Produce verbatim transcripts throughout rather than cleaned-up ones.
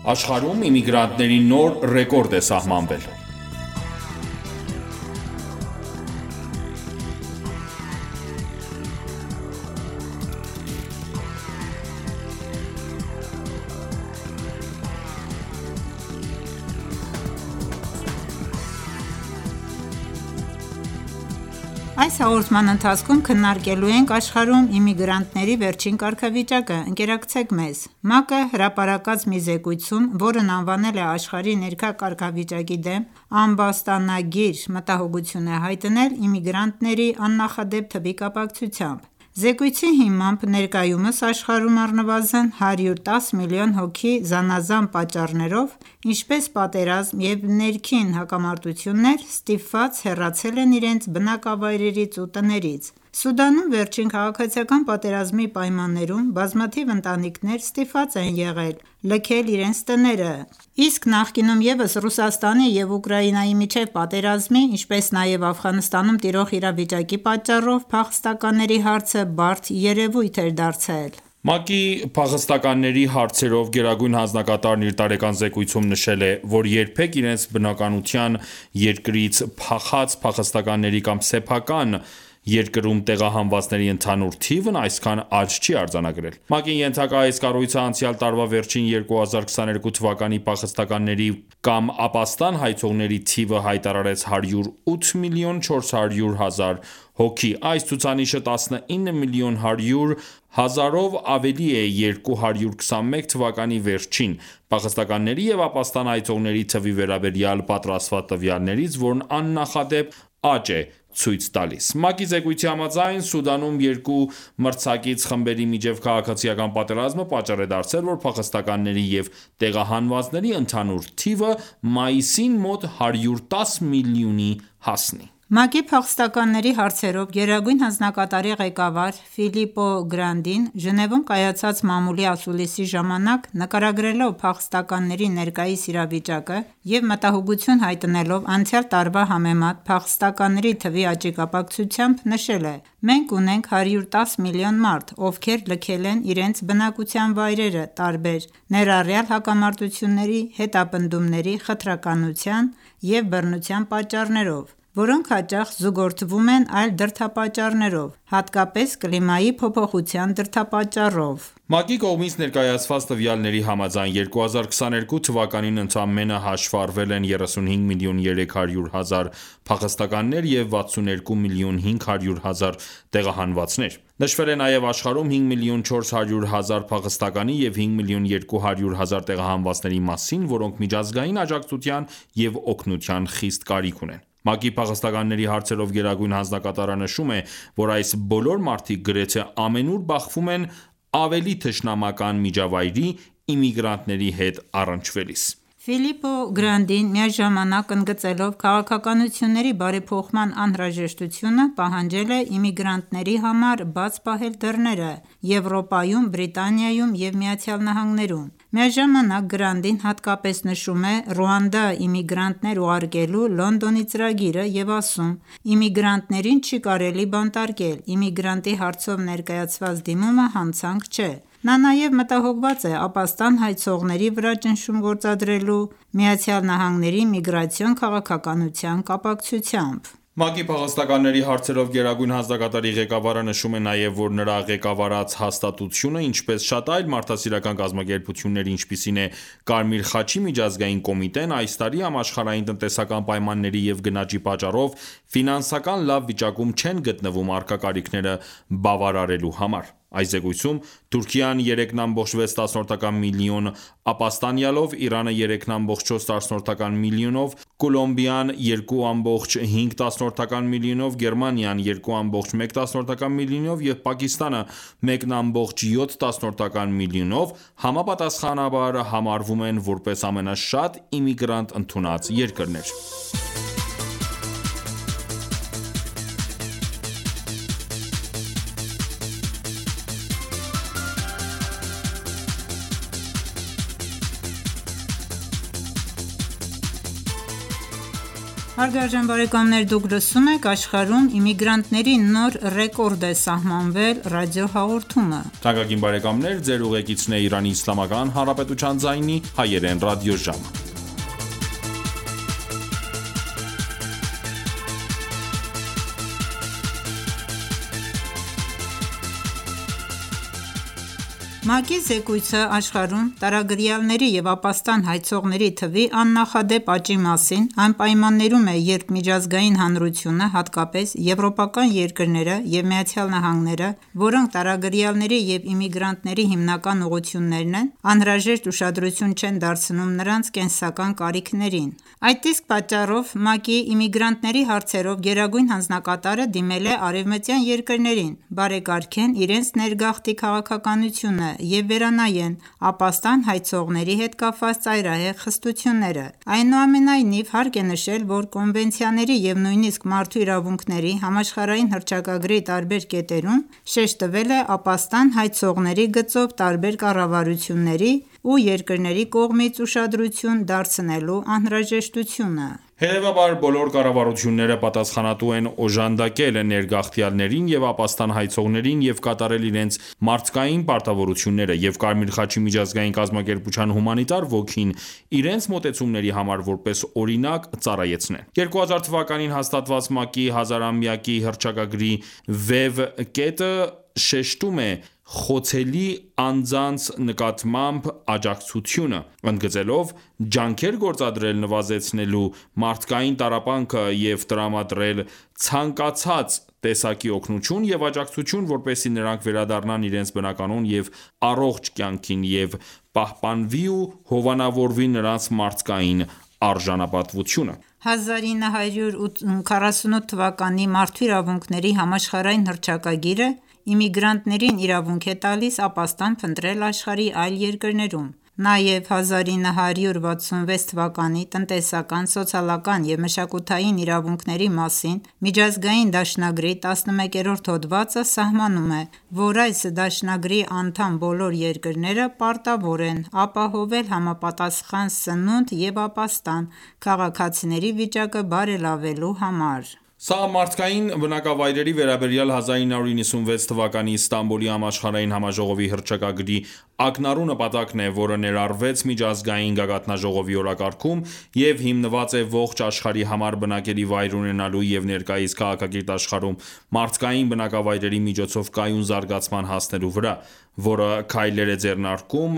Աշխարհում իմիգրանտների նոր ռեկորդ է սահմանվել։ Այս հաղորդման ընթացքում քննարկելու ենք աշխարհում իմիգրանտների վերջին կարգավիճակը։ Ընկերակցեք մեզ։ ՄԱԿ-ը հրապարակած մի զեկույցում, որն անվանել է աշխարհի ներկա կարգավիճակի դեմ ամբաստանագիր, մտահոգություն է հայտնել իմիգրանտների աննախադեպ թվի կապակցությամբ։ Զեկույցի հիմամբ ներկայումս աշխարհում առնվազն հարյուր տասը միլիոն հոգի զանազան պատճառներով, ինչպես պատերազմ և ներքին հակամարտություններ, ստիպված հեռացել են իրենց բնակավայրերից ու տներից։ Սուդանում վերջին քաղաքացիական պատերազմի պայմաններում բազմաթիվ ընտանիքներ ստիպված են եղել լքել իրենց տները, իսկ նախկինում ևս Ռուսաստանի և Ուկրաինայի միջև պատերազմի, ինչպես նաև Աֆղանստանում տիրող իրավիճակի պատճառով փախստականների հարցը բարդ երևույթ էր դարձել։ ՄԱԿ-ի փախստականների հարցերով գերագույն հանձնակատարն իր տարեկան զեկույցում նշել է, որ երբեք իրենց բնականության երկրից փախած փախստականների կամ սեփական երկրում տեղահանվածների ընդհանուր թիվն այսքան աճ չի արձանագրել։ ՄԱԿ-ի ենթակա այս կառույցը անցյալ տարվա վերջին երկու հազար քսաներկու թվականի փախստականների կամ ապաստան հայցողների թիվը հայտարարեց հարյուր ութ միլիոն չորս հարյուր հազար հոգի։ Այս ցուցանիշը տասնինը միլիոն հարյուր հազարով ավելի է երկու հազար քսաներկու թվականի վերջին փախստականների և ապաստան հայցողների թվի վերաբերյալ պատրաստված տվյալներից, որն աննախադեպ աճ է ցույց տալիս։ ՄԱԿ-ի զեկույցի համաձայն, Սուդանում երկու մրցակից խմբերի միջև քաղաքացիական պատերազմը պատճառ է դարձել, որ փախստականների և տեղահանվածների ընդհանուր թիվը մայիսին մոտ հարյուր տասը միլիոնի հասնի։ ՄԱԿ-ի փախստականների հարցերով գերագույն հանձնակատարի ղեկավար Ֆիլիպպո Գրանդին Ժնևում կայացած մամուլի ասուլիսի ժամանակ, նկարագրելով փախստականների ներկայիս իրավիճակը և մտահոգություն հայտնելով անցյալ տարվա համեմատ փախստականների թվի աճի կապակցությամբ, նշել է. «Մենք ունենք հարյուր տասը միլիոն մարդ, ովքեր լքել են իրենց բնակության վայրերը տարբեր, ներառյալ հակամարտությունների, հետապնդումների, խտրականության և բռնության պատճառներով, որոնք հաճախ զուգորդվում են այլ դրդապատճառներով, հատկապես կլիմայի փոփոխության դրդապատճառով»։ ՄԱԿ-ի կողմից ներկայացված տվյալների համաձայն, երկու հազար քսաներկու թվականին ընդամենը հաշվառվել են երեսունհինգ միլիոն երեք հարյուր հազար փախստականներ և վաթսունութ միլիոն հինգ հարյուր հազար տեղահանվածներ։ Նշվել է նաև աշխարհում հինգ միլիոն չորս հարյուր հազար փախստականի և հինգ միլիոն երկու հարյուր հազար տեղահանվածների մասին, որոնք միջազգային աջակցության և օգնության խիստ կարիք ունեն։ ՄԱԿ-ի փախստականների հարցերով գերագույն հանձնակատարը նշում է, որ այս բոլոր մարդիկ գրեթե ամենուր բախվում են ավելի թշնամական միջավայրի իմիգրանտների հետ առնչվելիս։ Ֆիլիպպո Գրանդին միաժամանակ ընդգծելով քաղաքականությունների բարեփոխման անհրաժեշտությունը, պահանջել է իմիգրանտների համար բաց պահել դռները Եվրոպայում, Բրիտանիայում և ԱՄՆ-ում։ Միաժամանակ Գրանդին հատկապես նշում է Ռուանդա իմիգրանտներ ուղարկելու Լոնդոնի ծրագիրը և ասում. «Իմիգրանտներին չի կարելի բանտարկել, իմիգրանտի հարցով ներկայացված դիմումը հանցանք չէ»։ Նա նաև մտահոգված է ապաստան հայցողների վրա ճնշում գործադրելու ԱՄՆ-ի միգրացիոն քաղաքականության կապակցությամբ։ ՄԱԿ-ի փախստականների հարցերով գերագույն հանձնակատարի ղեկավարը նշում է նաև, որ նրա ղեկավարած հաստատությունը, ինչպես շատ այլ մարդասիրական կազմակերպություններ, ինչպիսին է Կարմիր խաչի միջազգային կոմիտեն, այս տարի համաշխարհային տնտեսական պայմանների և գնաճի պատճառով ֆինանսական լավ վիճակում չեն գտնվում առկա կարիքները բավարարելու համար։ Այս զեկույցում Թուրքիան երեք դಶմլավ վեց միլիոն ապաստանյալով, Իրանը երեք դಶմլավ չորս միլիոնով, Կոլումբիան երկու դಶմլավ հինգ միլիոնով, Գերմանիան երկու դಶմլավ մեկ միլիոնով և Պակիստանը մեկ դಶմլավ յոթ միլիոնով համապատասխանաբար համարվում են որպես ամենաշատ իմիգրանտ ընդունած երկրներ։ Հարգարժան բարեկամներ, դուք լսում եք աշխարհում իմիգրանտների նոր ռեկորդ է սահմանվել ռադիոհաղորդումը։ Թանկագին բարեկամներ, ձեր ուղեկիցն է Իրանի Իսլամական Հանրապետության ձայնի հայերեն ռադիոժամ։ ՄԱԿ-ի զեկույցը աշխարհում տարագրյալների և ապաստան հայցողների թվի աննախադեպ աճի մասին այն պայմաններում է, երբ միջազգային հանրությունը, հատկապես եվրոպական երկրները և ԱՄՆ-ը, որոնք տարագրյալների և իմիգրանտների հիմնական ուղղություններն են, անհրաժեշտ ուշադրություն չեն դարձնում նրանց կենսական կարիքներին։ Այդ իսկ պատճառով ՄԱԿ-ի իմիգրանտների հարցերով գերագույն հանձնակատարը դիմել է արևմտյան երկրներին բարեկարգեն իրենց ներգաղթի քաղաքականությունը և վերանայեն ապաստան հայցողների հետ կապված ծայրահեղ խստությունները։ Այնուամենայնիվ, հարկ է նշել, որ կոնվենցիաների և նույնիսկ մարդու իրավունքների համաշխարհային հռչակագրի տարբեր կետերում շեշտ տվել է ապաստան հայցողների գծով տարբեր կառավարությունների ու երկրների կողմից ուշադրություն դարձնելու անհրաժեշտությունը։ Հետևաբար, բոլոր կառավարությունները պատասխանատու են օժանդակել ներգաղթյալներին և ապաստան հայցողներին և կատարել իրենց մարդկային պարտավորությունները և Կարմիր խաչի միջազգային կազմակերպության հումանիտար ոգին իրենց մոտեցումների համար որպես օրինակ ծառայեցնել։ երկու հազար թվականին հաստատված ՄԱԿ-ի հազարամյակի հռչակագրի վեբ կետը շեշտում է խոցելի անձանց նկատմամբ աջակցությունը, ընդգծելով ջանքեր գործադրել նվազեցնելու մարդկային տառապանքը և տրամադրել ցանկացած տեսակի օգնություն և աջակցություն, որպեսզի նրանք վերադառնան իրենց բնականոն և առողջ կյանքին և պահպանվի ու հովանավորվի նրանց մարդկային արժանապատվությունը։ հազար ինը հարյուր քառասունութ թվականի մարդու իրավունքների համաշխարհային հռչակագիրը իմիգրանտներին իրավունք է տալիս ապաստան փնտրել աշխարհի այլ երկրներում։ Նաև հազար ինը հարյուր վաթսունվեց թվականի տնտեսական, սոցիալական և մշակութային իրավունքների մասին միջազգային դաշնագրի տասնմեկերորդ հոդվածը սահմանում է, որ այս դաշնագրի անդամ բոլոր երկրները պարտավոր են ապահովել համապատասխան սնունդ և ապաստան քաղաքացիների վիճակը բարելավելու համար։ Սա մարդկային բնակավայրերի վերաբերյալ հազար ինը հարյուր նվաթ թվականի Ստամբուլի համաշխարհային համաժողովի հռչակագրի ակնառու նպատակն է, որը ներառվեց միջազգային գագաթնաժողովի օրակարգում և հիմնված է ողջ աշխարհի համար բնակելի վայր ունենալու և ներկայիս քաղաքակիրթ աշխարհում մարդկային բնակավայրերի միջոցով կայուն զարգացման հասնելու վրա, որը քայլեր է ձեռնարկում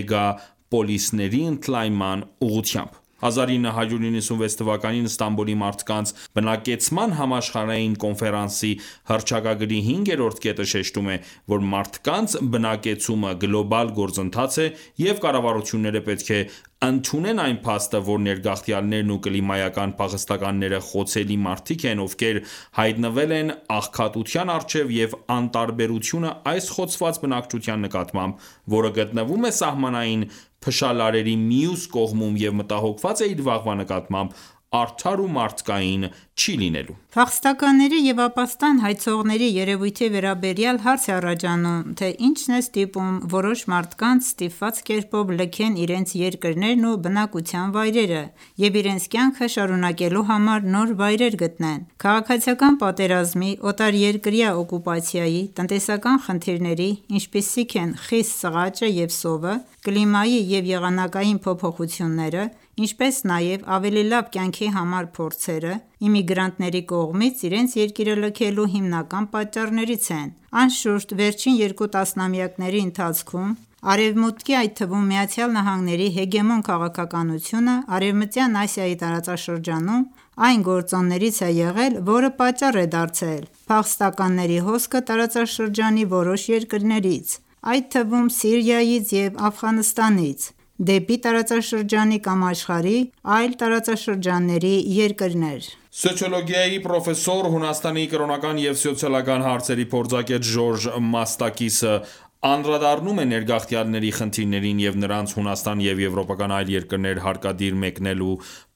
մեգապոլիսների ընդլայնման ուղղությամբ։ հազար ինը հարյուր նվաթ թվականին Ստամբուլի մարդկանց բնակեցման համաշխարհային կոնֆերանսի հռչակագրի հինգերորդ կետը շեշտում է, որ մարդկանց բնակեցումը գլոբալ գործընթաց է և կառավարությունները պետք է ընդունեն այն փաստը, որ ներգաղթյալներն ու կլիմայական փախստականները խոցելի մարդիկ են, ովքեր հայտնվել են աղքատության առջև և անտարբերությունը այս խոցված բնակչության նկատմամբ, որը գտնվում է սահմանային փշալարերի մյուս կողմում և մտահոգված է իր վաղվա նկատմամբ, արդար ու մարդկային չի լինելու։ Փախստականների և ապաստան հայցողների երևույթի վերաբերյալ հարց է առաջանում, թե ինչն է ստիպում որոշ մարդկանց ստիպված կերպով լքեն իրենց երկրներն ու բնակության վայրերը և իրենց կյանքը շարունակելու համար նոր վայրեր գտնեն։ Քաղաքացիական պատերազմի, օտարերկրյա օկուպացիայի, տնտեսական խնդիրների, ինչպիսիք են խիստ սղաճը և սովը, կլիմայի և եղանակային փոփոխությունները, ինչպես նաև ավելի լավ կյանքի համար փորձերը, իմիգրանտների կողմից իրենց երկիրը լքելու հիմնական պատճառներից են։ Անշուշտ, վերջին երկու տասնամյակների ընթացքում Արևմուտքի, այդ թվում ԱՄՆ-ի հեգեմոն քաղաքականությունը Արևմտյան Ասիայի տարածաշրջանում այն գործոններից է եղել, որը պատճառ է դարձել փախստականների հոսքը տարածաշրջանի որոշ երկրներից, այդ թվում Սիրիայից և Աֆղանստանից, դեպի տարածաշրջանի կամ աշխարհի այլ տարածաշրջանների երկրներ։ Սոցիոլոգիայի պրոֆեսոր, Հունաստանի կրոնական և սոցիալական հարցերի փորձագետ Ժորժ Մաստակիսը անդրադառնում է ներգաղթյալների խնդիրներին և նրանց Հունաստան և եվրոպական այլ երկրներ հարկադիր մեկնելու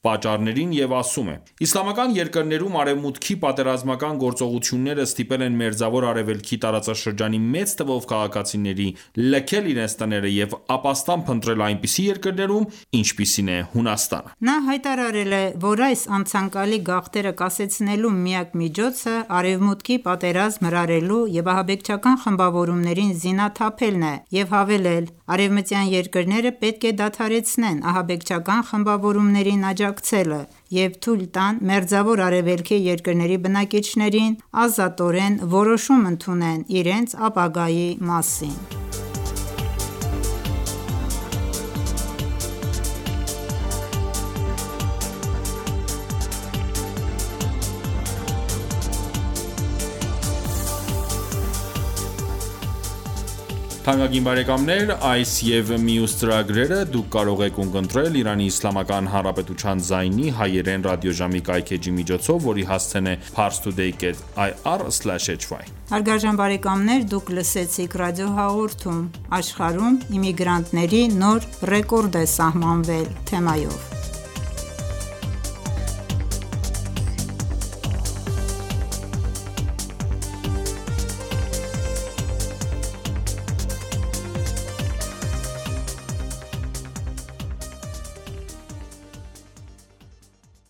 պատճառներին և ասում է. «Իսլամական երկրներում արևմուտքի պատերազմական գործողությունները ստիպել են Մերձավոր Արևելքի տարածաշրջանի մեծ թվով քաղաքացիների լքել իրենց տները և ապաստան փնտրել այնպիսի երկրներում, ինչպիսին է Հունաստանը»: Նա հայտարարել է, որ այս անցանկալի գաղթերը կասեցնելու միակ միջոցը Արևմուտքի պատերազմ հրահրելու և ահաբեկչական խմբավորումներին զինաթափելն է և հավելել. «Արևմտյան երկրները պետք է դադարեցնեն ահաբեկչական խմբավորումներին աջակցելը և թույլ տան Մերձավոր Արևելքի երկրների բնակիչներին ազատորեն որոշում ընդունեն իրենց ապագայի մասին»: Թանկագին բարեկամներ, այս և մյուս ծրագրերը դուք կարող եք ունկնդրել Իրանի Իսլամական Հանրապետության ձայնի հայերեն ռադիոժամի կայքէջի միջոցով, որի հասցեն է parstoday dot i r slash h y: Հարգարժան բարեկամներ, դուք լսեցիք ռադիոհաղորդում «Աշխարհում իմիգրանտների նոր ռեկորդ է սահմանվել» թեմայով: